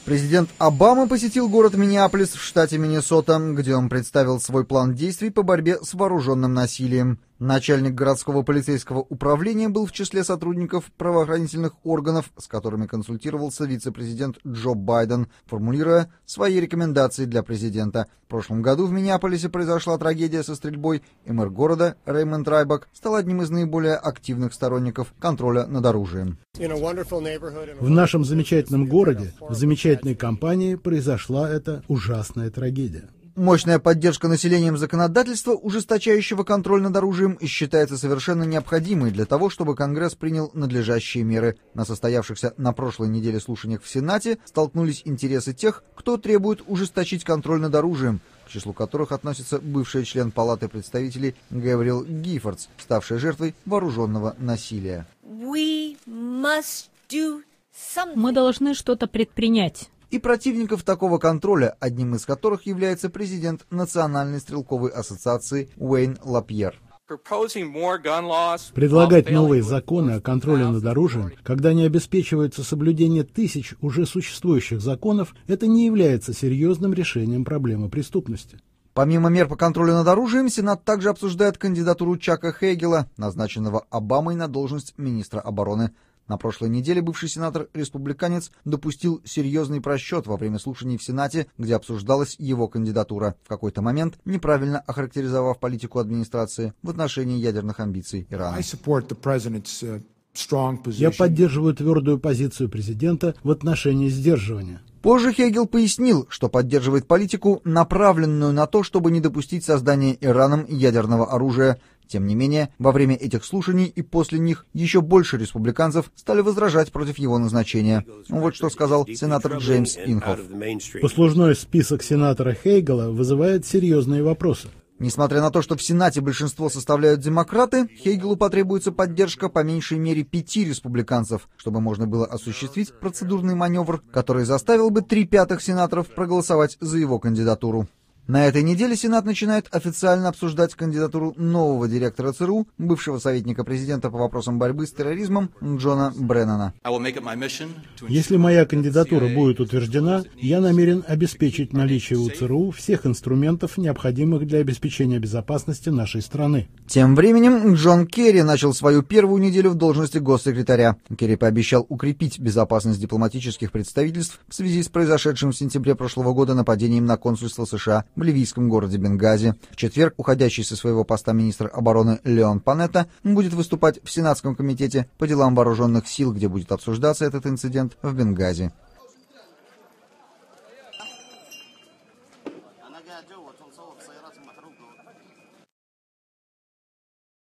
Президент Обама посетил город Миннеаполис в штате Миннесота, где он представил свой план действий по борьбе с вооруженным насилием. Начальник городского полицейского управления был в числе сотрудников правоохранительных органов, с которыми консультировался вице-президент Джо Байден, формулируя свои рекомендации для президента. В прошлом году в Миннеаполисе произошла трагедия со стрельбой, и мэр города Реймонд Райбак стал одним из наиболее активных сторонников контроля над оружием. В нашем замечательном городе, в замечательной компании произошла эта ужасная трагедия. Мощная поддержка населением законодательства, ужесточающего контроль над оружием, считается совершенно необходимой для того, чтобы Конгресс принял надлежащие меры. На состоявшихся на прошлой неделе слушаниях в Сенате столкнулись интересы тех, кто требует ужесточить контроль над оружием, к числу которых относится бывший член Палаты представителей Гэбриэл Гиффордс, ставшая жертвой вооруженного насилия. Мы должны что-то предпринять. И противников такого контроля, одним из которых является президент Национальной стрелковой ассоциации Уэйн Лапьер. Предлагать новые законы о контроле над оружием, когда не обеспечивается соблюдение тысяч уже существующих законов, это не является серьезным решением проблемы преступности. Помимо мер по контролю над оружием, Сенат также обсуждает кандидатуру Чака Хейгела, назначенного Обамой на должность министра обороны. На прошлой неделе бывший сенатор-республиканец допустил серьезный просчет во время слушаний в Сенате, где обсуждалась его кандидатура, в какой-то момент неправильно охарактеризовав политику администрации в отношении ядерных амбиций Ирана. Я поддерживаю твердую позицию президента в отношении сдерживания. Позже Хейгел пояснил, что поддерживает политику, направленную на то, чтобы не допустить создания Ираном ядерного оружия. Тем не менее, во время этих слушаний и после них еще больше республиканцев стали возражать против его назначения. Вот что сказал сенатор Джеймс Инхоф. Послужной список сенатора Хейгела вызывает серьезные вопросы. Несмотря на то, что в Сенате большинство составляют демократы, Хейгелу потребуется поддержка по меньшей мере 5 республиканцев, чтобы можно было осуществить процедурный маневр, который заставил бы 3/5 сенаторов проголосовать за его кандидатуру. На этой неделе Сенат начинает официально обсуждать кандидатуру нового директора ЦРУ, бывшего советника президента по вопросам борьбы с терроризмом Джона Бреннана. Если моя кандидатура будет утверждена, я намерен обеспечить наличие у ЦРУ всех инструментов, необходимых для обеспечения безопасности нашей страны. Тем временем Джон Керри начал свою первую неделю в должности госсекретаря. Керри пообещал укрепить безопасность дипломатических представительств в связи с произошедшим в сентябре прошлого года нападением на консульство США в ливийском городе Бенгази. В четверг уходящий со своего поста министр обороны Леон Панетта будет выступать в Сенатском комитете по делам вооруженных сил, где будет обсуждаться этот инцидент в Бенгази.